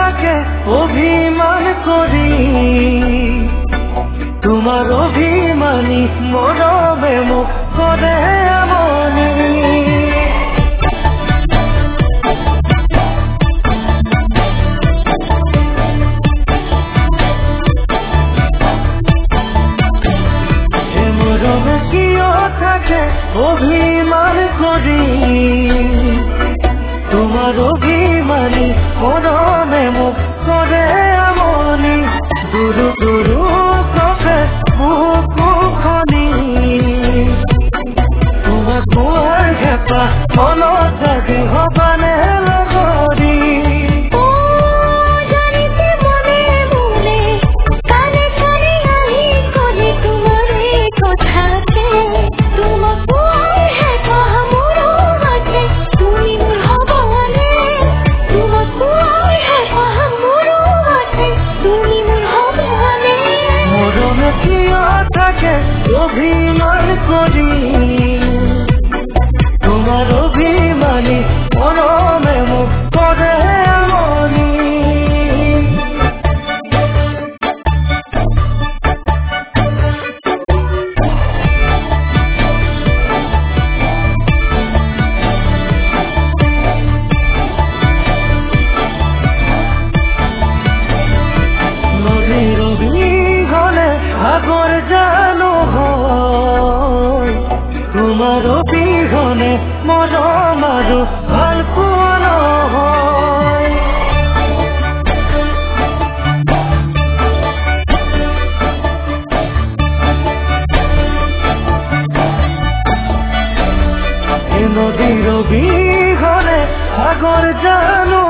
থাকে অভিমান করি তোমার অভিমানী মরমে মুখ করে এমনি মরমে কিও থাকে অভিমান করি তোমার অভিমানী মরমে মুখ করে এমনি দুরু দুরু চোখে বুকুখনি তোমার কুয়ার ঘেপা মনত জাগি হবানে লগরি অভিমান করি তোমার অভিমানী মরমে মুখ করে এমনি নদীর অভিহনে সাগর জানো তোমার অভিহনে মরম আরো ভাল পোৱা হয় নদীর অভিহনে সাগর জানো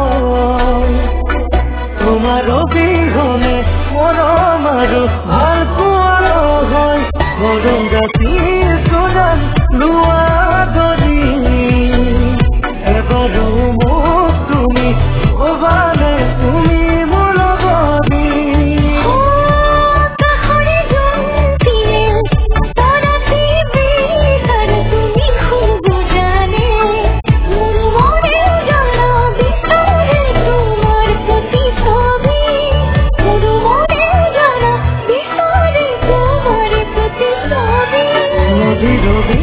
তোমার অভিহনে মরম আরো ভাল পোৱা হয় মরম রাতি সোনাল লুয়া ধরি এবারও মুখ তুমি ওভালে তুমি মূলবী নদীর